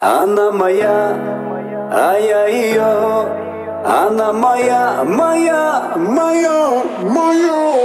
Она моя, а я ее. Она моя, моя, моя, моя.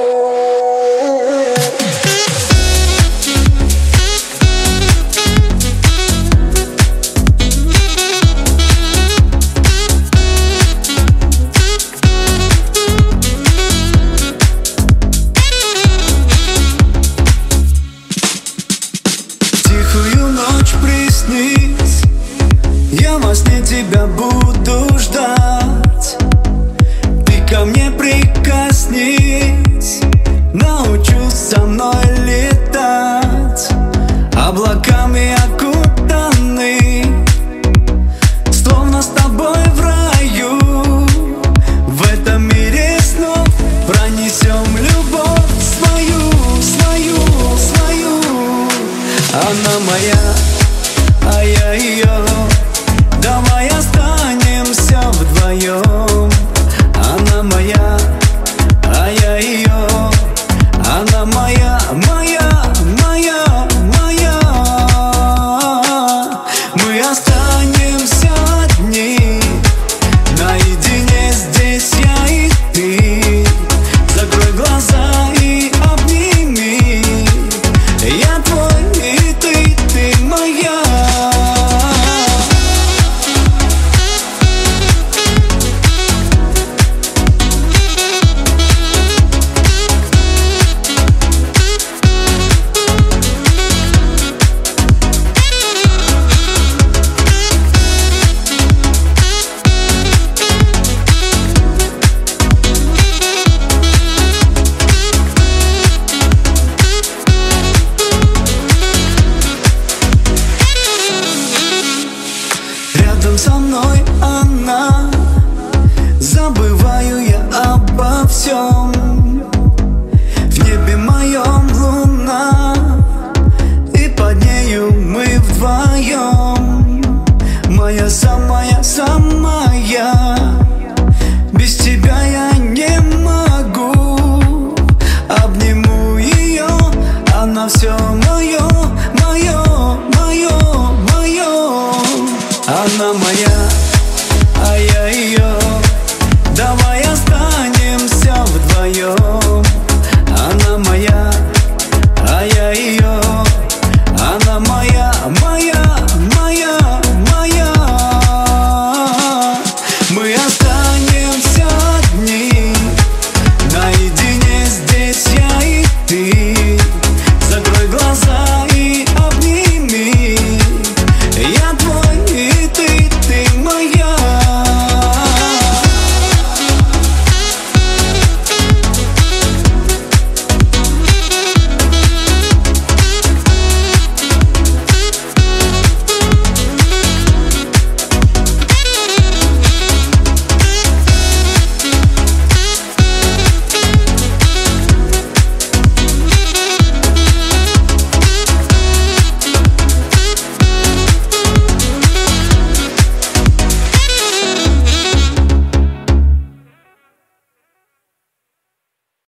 Приснись, я во сне тебя буду ждать. Ты ко мне прикоснись, научусь со мной летать. Облаками окутаны, словно с тобой в раю. В этом мире снов пронесем любовь свою, свою, свою. Она моя, а я ее. Давай останемся вдвоем. Она моя, а я ее. Она моя, моя, моя, моя. Мы останемся одни, наедине здесь я и ты. Закрой глаза и обними. Я твой и ты моя. Рядом со мной она, забываю я обо всем. В небе моем луна, и под нею мы вдвоем. Моя самая, самая, без тебя я не могу. Обниму ее, она все мое, мое, мое, мое. Она моя, а я ее.